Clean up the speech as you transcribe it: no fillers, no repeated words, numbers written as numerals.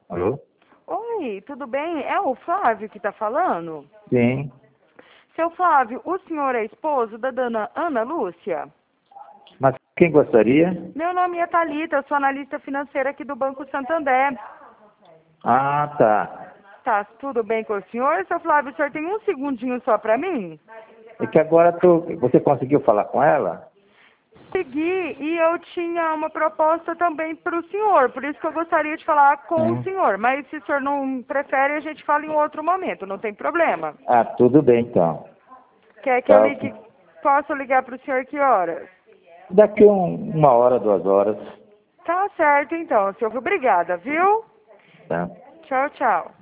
Alô? Oi, tudo bem? É o Flávio que está falando? Sim. Seu Flávio, o senhor é esposo da dona Ana Lúcia? Mas quem gostaria? Meu nome é Thalita, eu sou analista financeira aqui do Banco Santander. Ah, tá. Tá tudo bem com o senhor? Seu Flávio, o senhor tem um segundinho só para mim? É que agora você conseguiu falar com ela? Segui e eu tinha uma proposta também para o senhor, por isso que eu gostaria de falar com o senhor. Mas se o senhor não prefere, a gente fala em outro momento, não tem problema. Ah, tudo bem então. Quer que eu Tá. ligue? Posso ligar para o senhor que horas? Daqui uma hora, 2 horas. Tá certo então, senhor. Obrigada, viu? Tá. Tchau, tchau.